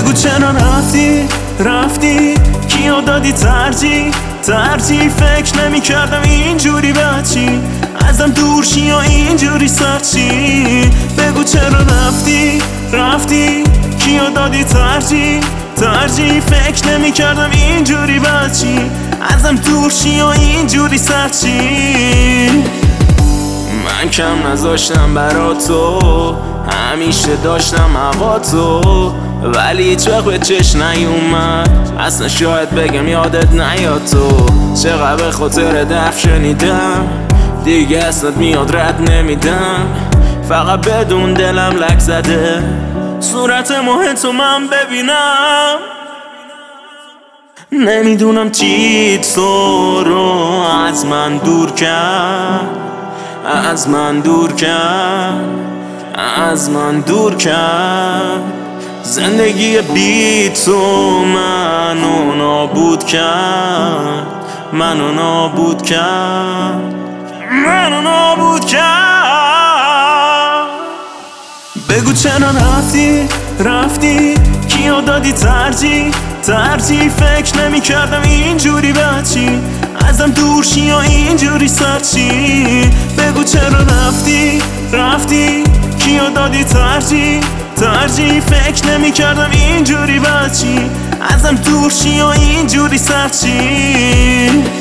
بگو چرا رفتی کیو دادی ترجیح فکر نمی کردم اینجوری بچی ازم دور شی یا اینجوری سرچی. بگو چرا رفتی کیو دادی ترجیح فکر نمی کردم اینجوری بچی ازم دور شی یا اینجوری سرچی. من کم نذاشتم برا تو همیشه داشتم هوا تو ولی هیچ وقت به چشم نیومد اصلا شاید بگم یادت نیاد تو چقدر به خاطر دف شنیدم دیگه اصلا میاد رد نمیدم فقط بدون دلم لک زده صورت ماه تو من ببینم نمیدونم چی تو رو از من دور کرد زندگی بی تو منو نابود کرد بگو چرا رفتی کیو دادی ترجیح فکر نمی کردم اینجوری بچی ازم دور شی یا اینجوری سرچی. بگو چرا رفتی کیو دادی ترجیح فکر نمی کردم اینجوری بچی ازم دور شی یا اینجوری سرچی.